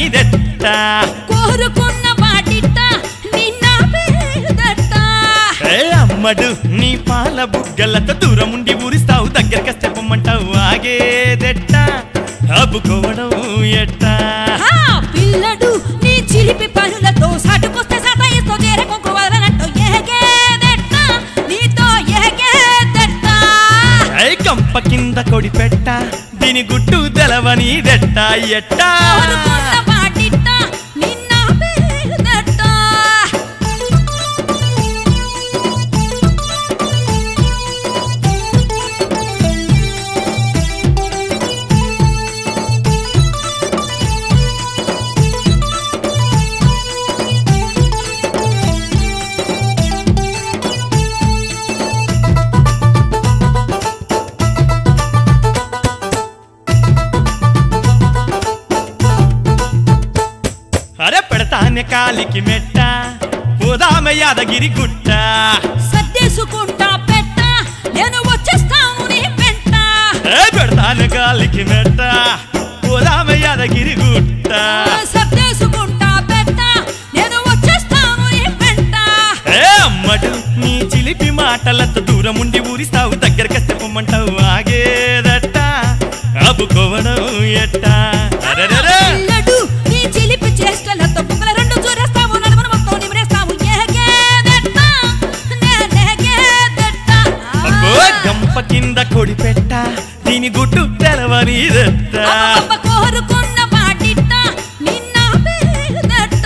నీదెట్ట కోరుకున్న వాటిట్ట నిన్న పేదట్ట అమ్మడు నీ పాల బుగ్గలతో దూరం ఉండి ఊరిస్తావు దగ్గరకస్తే పొమ్మంటావు ఆగేదెట్ట అబ్బుకోవడం ఎట్ట పిల్లడు నీ చిలిపి పనులతో సాటుకొస్తే సతాయిస్తో చేరకొంకు వదలనట్టు ఎహగేదెట్ట నీతో ఎహగేదెట్ట కంప కింద కొడి పెట్ట దీని గుట్టు తెలవనీదెట్ట ఎట్ట కోరుకున్న వాటిట్ట నిన్న పేదట్ట అరే పెడతానే కాలికి మెట్ట పోదామె యాదగిరి గుట్ట సర్దేసుకుంటా పెట్ట నేను వచ్చేస్తాను నీ వెంట పెడతానే కాలికి మెట్ట పోదామె యాదగిరి గుట్ట సర్దేసుకుంటా పెట్ట నేను వచ్చేస్తాను నీ వెంట అమ్మడు నీ చిలిపి మాటలతో దూరం ఉండి ఊరిస్తావు దగ్గరకస్తే పొమ్మంటావు ఆగేదట్ట అబ్బుకోవడం ఎట్ట అరెరెరే పిల్లడు నీ చిలిపి చేష్టలతో బుగ్గల రెండు చూరేస్తావు నడుమను మొత్తం నిమిరేస్తావు ఎహగేదెట్ట నేనెహగేదెట్ట గంప కింద కొడి పెట్ట దీని గుట్టు తెలవనీదెట్ట అబ్బబ్బ కోరుకున్న వాటిట్ట నిన్న పేదట్ట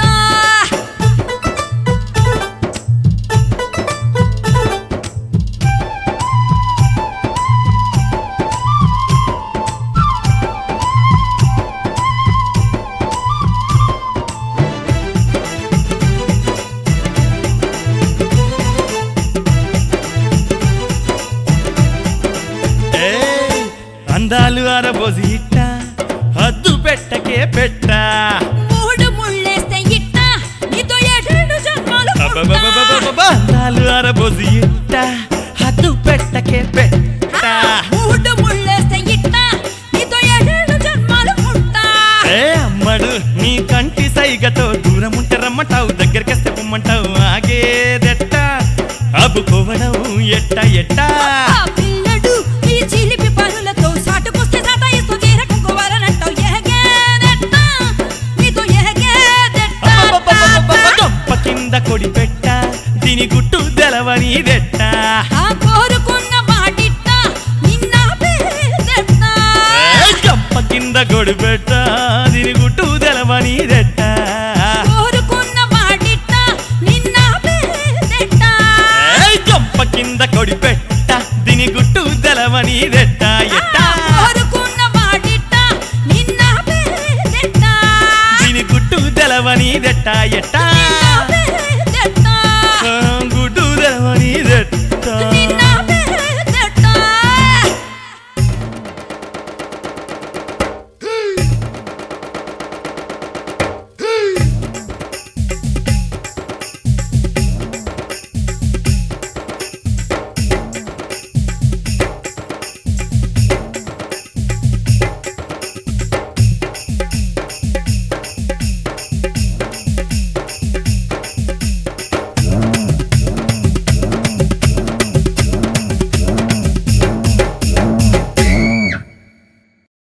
అందాలు అరబోసి ఇట్ట హద్దు పెట్టకే పెట్ట మూడు ముళ్ళేస్తే ఇట్ట నీతో ఏడేడు జన్మలు పుట్ట. అందాలు అరబోసి ఇట్ట హద్దు పెట్టకే పెట్ట మూడు ముళ్ళేస్తే ఇట్ట నీతో ఏడేడు జన్మలు పుట్ట. అమ్మడు నీ కంటి సైగతో దూరం ఉంటే రమ్మంటావు దగ్గరకస్తే పొమ్మంటావు ఆగేదెట్ట అబ్బుకోవడం ఎట్ట ఎట్ట ఆ పిల్లడు నీ చిలిపి పనులతో సాటుకొస్తే సతాయిస్తూ తీరకుంకోవాలనంటావు ఎహగేదెట్ట నీతో ఎహగేదెట్ట. గొప్ప కింద కొడి పెట్ట దీని గుట్టు తెలవనీదెట్ట ఆ కోరుకున్న వాటిట్ట నిన్న పేదెట్ట. గంప కింద కొడి పెట్ట దీని గుట్టు తెలవనీదెట్ట